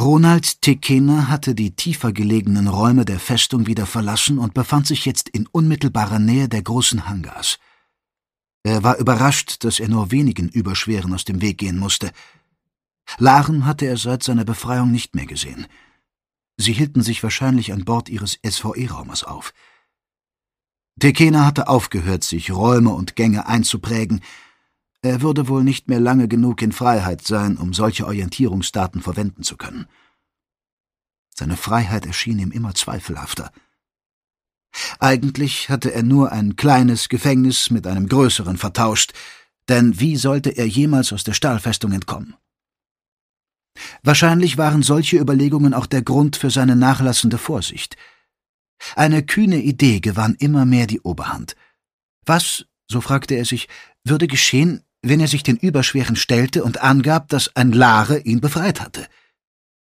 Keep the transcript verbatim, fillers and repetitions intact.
Ronald Tekena hatte die tiefer gelegenen Räume der Festung wieder verlassen und befand sich jetzt in unmittelbarer Nähe der großen Hangars. Er war überrascht, dass er nur wenigen Überschweren aus dem Weg gehen musste. Laren hatte er seit seiner Befreiung nicht mehr gesehen. Sie hielten sich wahrscheinlich an Bord ihres S V E-Raumers auf. Tekena hatte aufgehört, sich Räume und Gänge einzuprägen. Er würde wohl nicht mehr lange genug in Freiheit sein, um solche Orientierungsdaten verwenden zu können. Seine Freiheit erschien ihm immer zweifelhafter. Eigentlich hatte er nur ein kleines Gefängnis mit einem größeren vertauscht, denn wie sollte er jemals aus der Stahlfestung entkommen? Wahrscheinlich waren solche Überlegungen auch der Grund für seine nachlassende Vorsicht. Eine kühne Idee gewann immer mehr die Oberhand. Was, so fragte er sich, würde geschehen, wenn er sich den Überschweren stellte und angab, dass ein Lare ihn befreit hatte?